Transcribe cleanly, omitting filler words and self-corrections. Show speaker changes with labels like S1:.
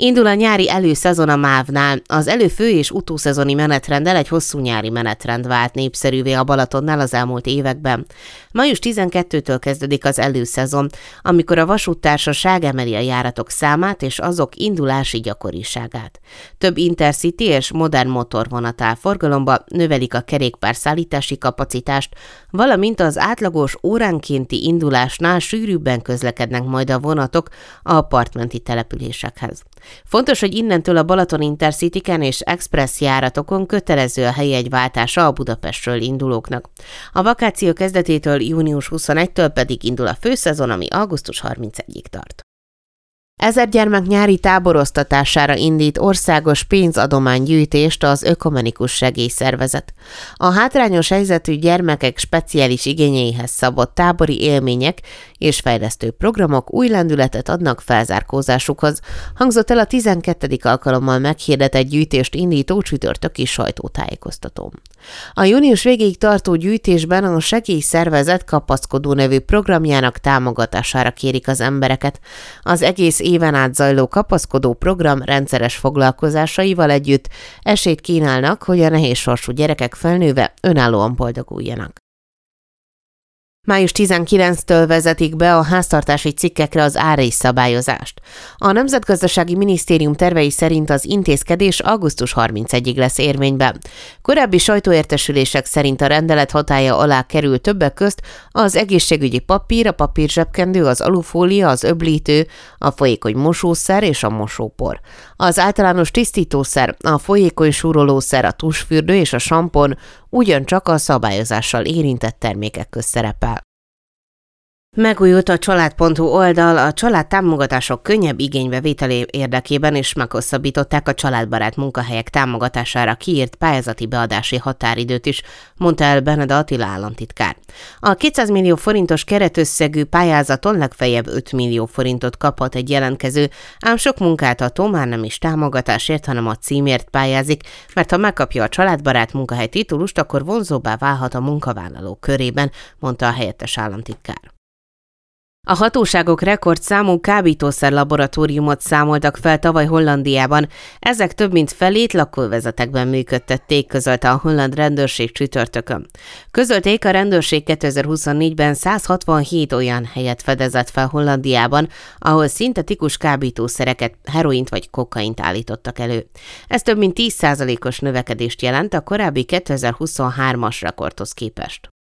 S1: Indul a nyári előszezon a MÁV-nál. Az előfő- és utószezoni menetrenddel egy hosszú nyári menetrend vált népszerűvé a Balatonnál az elmúlt években. Május 12-től kezdődik az előszezon, amikor a vasúttársaság emeli a járatok számát és azok indulási gyakoriságát. Több intercity és modern motorvonat áll forgalomba, növelik a kerékpárszállítási kapacitást, valamint az átlagos óránkénti indulásnál sűrűbben közlekednek majd a vonatok a partmenti településekhez. Fontos, hogy innentől a Balaton Intercityken és express járatokon kötelező a helyjegyváltása a Budapestről indulóknak. A vakáció kezdetétől június 21-től pedig indul a főszezon, ami augusztus 31-ig tart. 1000 gyermek nyári táboroztatására indít országos pénzadománygyűjtést az Ökumenikus Segélyszervezet. A hátrányos helyzetű gyermekek speciális igényeihez szabott tábori élmények és fejlesztő programok új lendületet adnak felzárkózásukhoz, hangzott el a 12. alkalommal meghirdetett gyűjtést indító csütörtöki sajtótájékoztatón. A június végéig tartó gyűjtésben a Segélyszervezet Kapaszkodó nevű programjának támogatására kérik az embereket. Az egész éven át zajló Kapaszkodó program rendszeres foglalkozásaival együtt esélyt kínálnak, hogy a nehézsorsú gyerekek felnőve önállóan boldoguljanak. Május 19-től vezetik be a háztartási cikkekre az árrészszabályozást. A Nemzetgazdasági Minisztérium tervei szerint az intézkedés augusztus 31-ig lesz érvényben. Korábbi sajtóértesülések szerint a rendelet hatálya alá kerül többek közt az egészségügyi papír, a papírzsebkendő, az alufólia, az öblítő, a folyékony mosószer és a mosópor. Az általános tisztítószer, a folyékony súrolószer, a tusfürdő és a sampon ugyancsak a szabályozással érintett termékek közt szerepel. Megújult a család.hu oldal a családtámogatások könnyebb igénybevételé érdekében, és meghosszabbították a családbarát munkahelyek támogatására kiírt pályázati beadási határidőt is, mondta el Beneda Attila államtitkár. A 200 millió forintos keretösszegű pályázaton legfeljebb 5 millió forintot kaphat egy jelentkező, ám sok munkáltató már nem is támogatásért, hanem a címért pályázik, mert ha megkapja a családbarát munkahely titulust, akkor vonzóbbá válhat a munkavállalók körében, mondta a helyettes államtitkár. A hatóságok rekordszámú kábítószer laboratóriumot számoltak fel tavaly Hollandiában. Ezek több mint felét lakóövezetekben működtették, közölte a holland rendőrség csütörtökön. Közölték, a rendőrség 2024-ben 167 olyan helyet fedezett fel Hollandiában, ahol szintetikus kábítószereket, heroint vagy kokaint állítottak elő. Ez több mint 10%-os növekedést jelent a korábbi 2023-as rekordhoz képest.